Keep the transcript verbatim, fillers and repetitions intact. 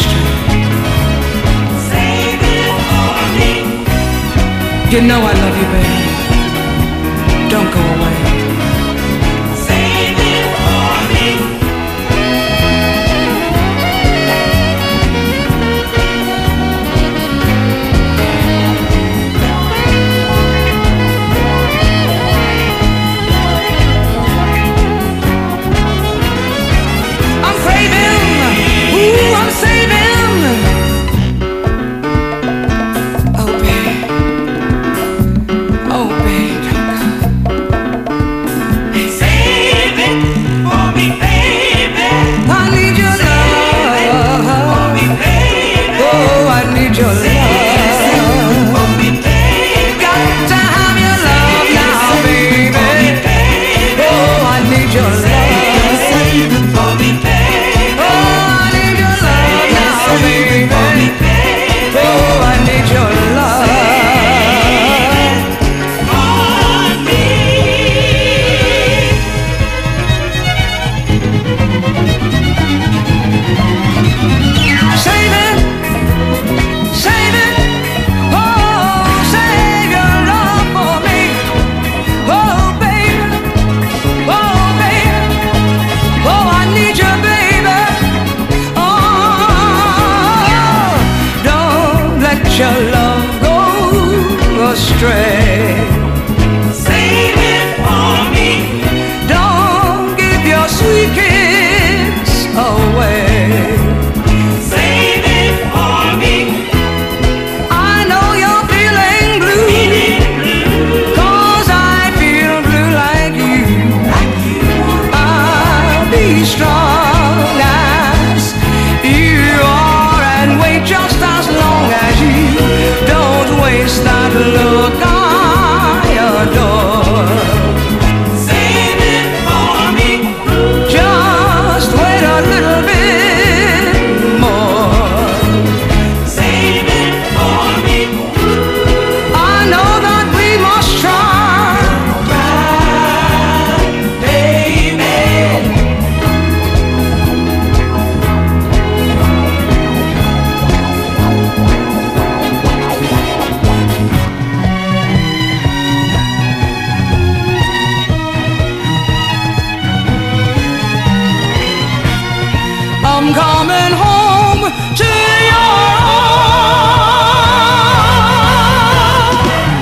astray. Save it for me. You know I love you, baby. Don't go away. Save it for me. I'm craving, ooh, I'm saving. Oh, babe. Oh, babe, don't go. Save it for me, baby. I need your love. For me, baby. Oh, I need your love. For me, baby. Got to have your love now, baby. Oh, I need your love. Save it for me, baby. Oh, I need your love now, baby. Oh, I need your love. Save it, save it, oh, save your love for me, oh baby, oh baby, oh I need you, baby, oh, don't let your love go astray. Save it for me. Don't give your sweet kiss away. Save it for me. I know you're feeling blue, 'cause I feel blue like you. I'll be strong as you are and wait just as long as you. Don't waste that look I adore. Save it for me. Just wait a little bit more. Save it for me. I know that we must try. Right, baby. I'm coming home.